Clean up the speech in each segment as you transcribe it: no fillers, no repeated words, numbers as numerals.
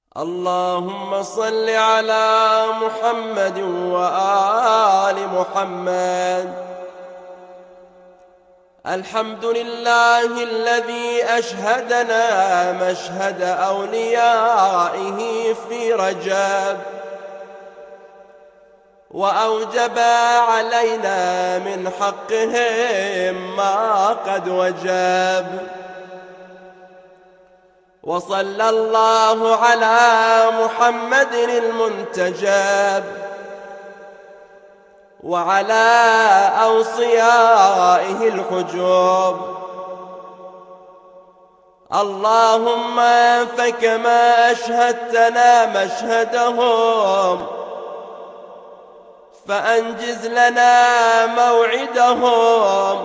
اللهم صل على محمد وآل محمد. الحمد لله الذي أشهدنا مشهد أوليائه في رجب، وأوجب علينا من حقهم ما قد وجب. وصلى الله على محمد المنتجب وعلى أوصيائه الحجب. اللهم فكما أشهدتنا مشهدهم فأنجز لنا موعدهم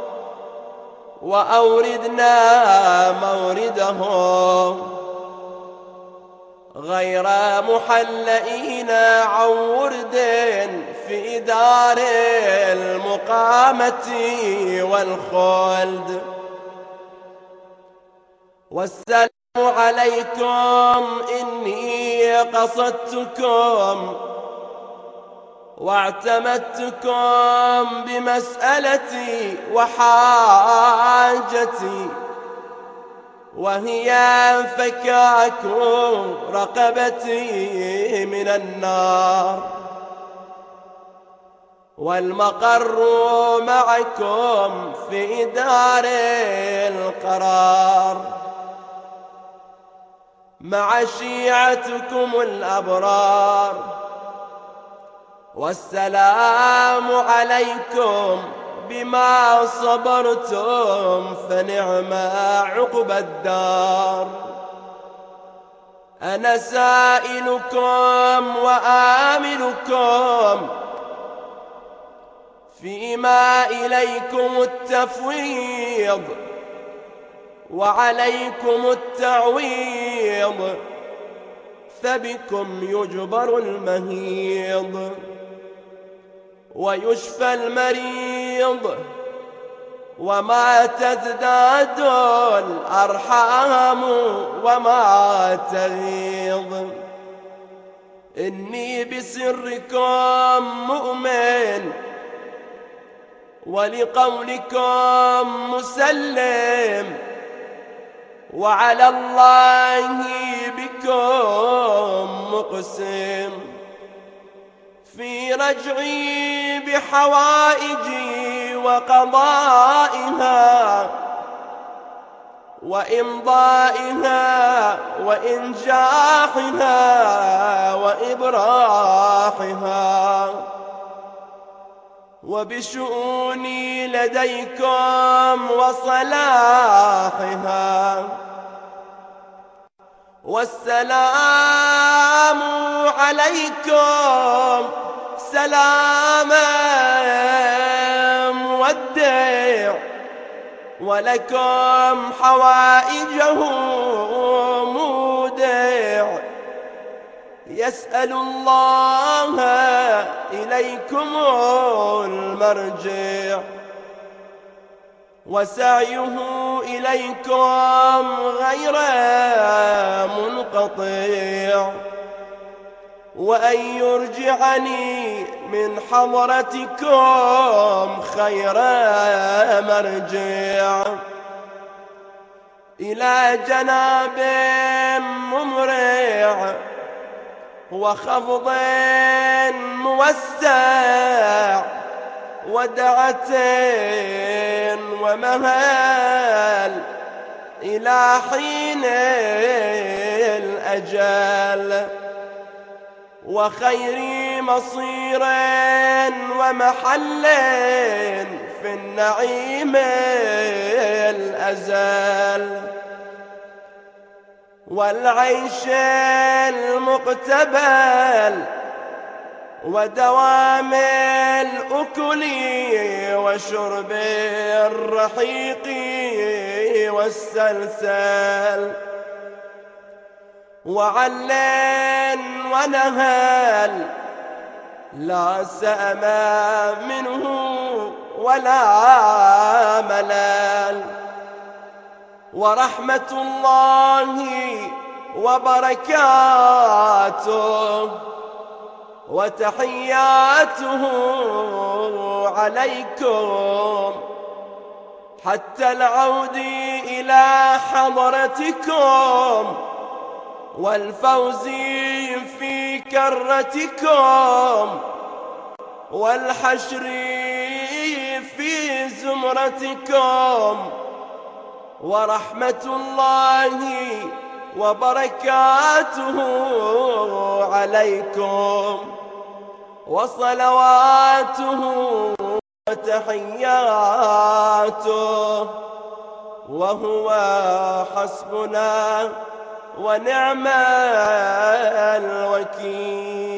وأوردنا موردهم غير محلئين عن ورد في دار المقامة والخلد. والسلام عليكم إني قصدتكم واعتمدتكم بمسألتي وحاجتي، وهي فكاك رقبتي من النار، والمقر معكم في دار القرار مع شيعتكم الأبرار. والسلام عليكم بما صبرتم فنعم عقبى الدار. أنا سائلكم وآملكم فيما إليكم التفويض وعليكم التعويض، فبكم يجبر المهيض ويشفى المريض، وما تزداد الأرحام وما تغيض. إني بسركم مؤمن ولقولكم مسلم، وعلى الله بكم مقسم. في رجعي بحوائجي وقضائها وإمضائها وإنجاحها وإبراحها، وبشؤوني لديكم وصلاحها. والسلام عليكم سلام مودع، ولكم حوائجه مودع. يسأل الله إليكم المرجع، وسعيه إليكم غير منقطع، وأن يرجعني من حضرتكم خير مرجع إلى جناب ممرع وخفض موسع ودعة ومهال إلى حين الأجل، وخير مصير ومحل في النعيم الأزل، والعيش المقتبل ودوام الأكل وشرب الرحيق والسلسل، وعل ونهل لا سأم منه ولا ملال. ورحمة الله وبركاته وتحياته عليكم حتى العود إلى حضرتكم والفوز في كرتكم والحشر في زمرتكم ورحمة الله وبركاته عليكم وصلواته وتحياته وهو حسبنا ونعم الوكيل.